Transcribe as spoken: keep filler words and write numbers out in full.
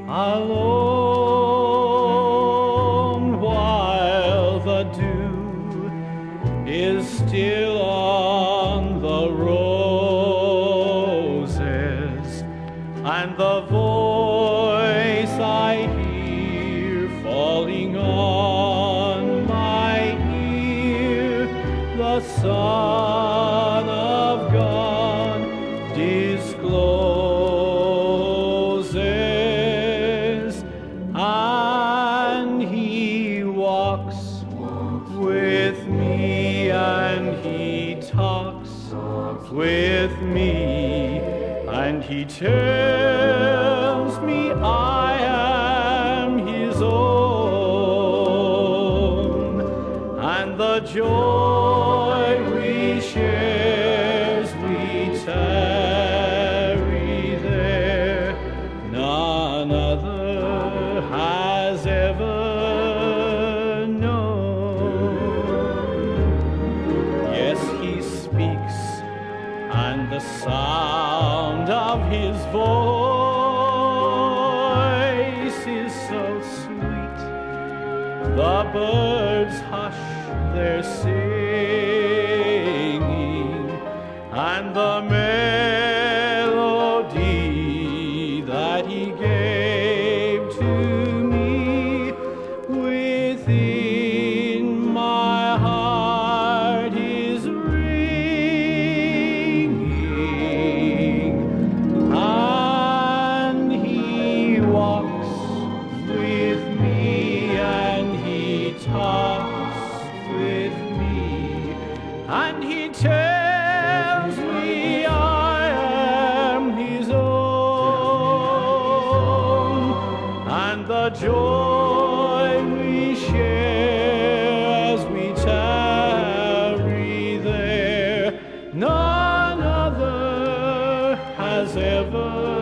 alone while the dew is still on the roses, and the voice I hear falling on my ear, the Son of God discloses, and he walks with me, and he talks with me, and he tells me I am his own, and the joy we share as we tarry there, none other has ever known. Yes, he speaks, and the sound of his voice is so sweet, the birds hush their singing, and the melody that he gave to me within my heart is ringing, and he walks with me, and he talks with me, and he tells me I am his own, and the joy we share as we tarry there, none other has ever